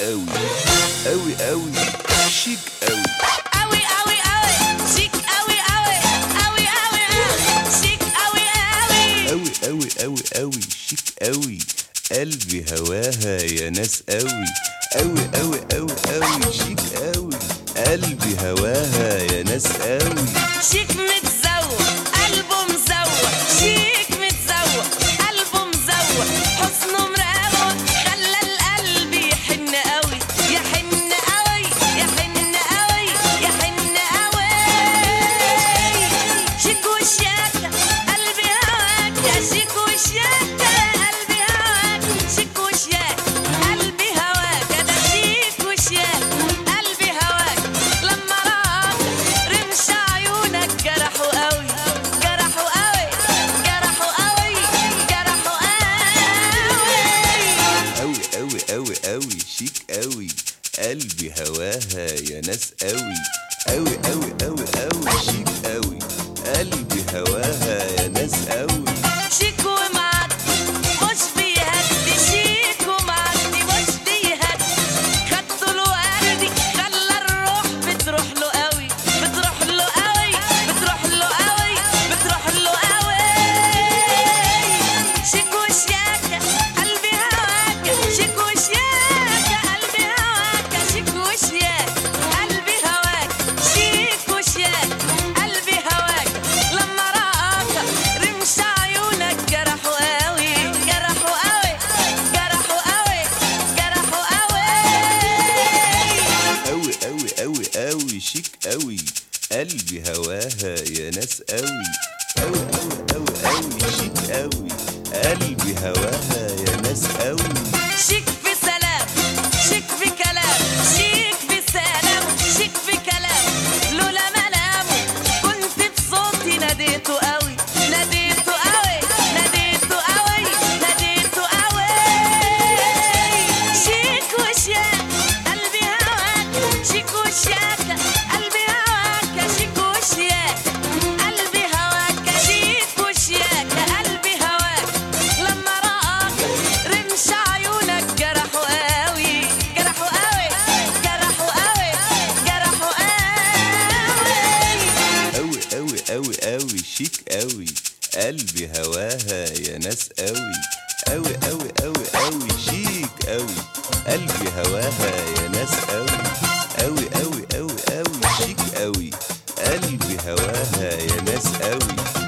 قوي قوي قوي شيك قوي قوي قوي قوي شيك قوي قوي قوي قوي شيك قوي قوي قوي قوي قوي قوي شيك قوي قلبي هواها يا ناس قوي قوي قوي قوي قوي شيك قوي قلبي هواها يا ناس قوي شيك متزوق قلبه مزوق شيك متزوق قلبه مزوق حسنه مراوق خلى القلب يحن قوي يحن قوي يحن قوي يحن قوي شيك وشياكة قلبي هواك يا شيك وشياكة قلبي هواك شيك وشياكة قلبي هواك ده شيك وشياكة قلبي هواك لما راك رمش عيونك جرحوا قوي جرحوا قوي جرحوا قوي جرحوا قوي قوي قوي قوي قوي شيك قوي قلبي هواها يا ناس قوي قوي قوي قوي قوي شيك قوي قلبي هواها يا ناس قوي شيك ومعدي مش بيهدي شيك ومعدي مش بيهدي خدته الوردي خلى الروح بتروح له قوي بتروح له قوي بتروح له قوي بتروح له قوي شيك وشياكة قلبي هواك شيك وشياكة قلبي هواك شيك وشياكة قلبي هواك شيك وشياكة قلبي هواك لما رآك رمش عيونك جرحوا قوي جرحوا قوي جرحوا قوي جرحوا قوي قوي قوي قوي قوي شيك قوي قلبي هواها يا ناس قوي قوي قوي قوي قوي شيك قوي قلبي هواها يا ناس قوي شيك في سلام شيك في كلام شيك في سلام شيك في كلام لولا ملامه كنت بصوتي ناديته قوي ناديته قوي ناديته قوي ناديته قوي شيك وشياك قلبي هواك شيك وشياكة قلبي هواك شيك وشياك قلبي هواك شيك وشياكة قلبي هواك لما رآك رمش عيونك جرحوا قوي جرحوا قوي جرحوا قوي جرحوا قوي قوي قوي قوي قوي شيك قوي قلبي هواها يا ناس قوي قوي قوي قوي قوي شيك قوي قلبي هواها يا ناس قوي قوي قوي قوي قوي شيك قوي قلبي هواها يا ناس قوي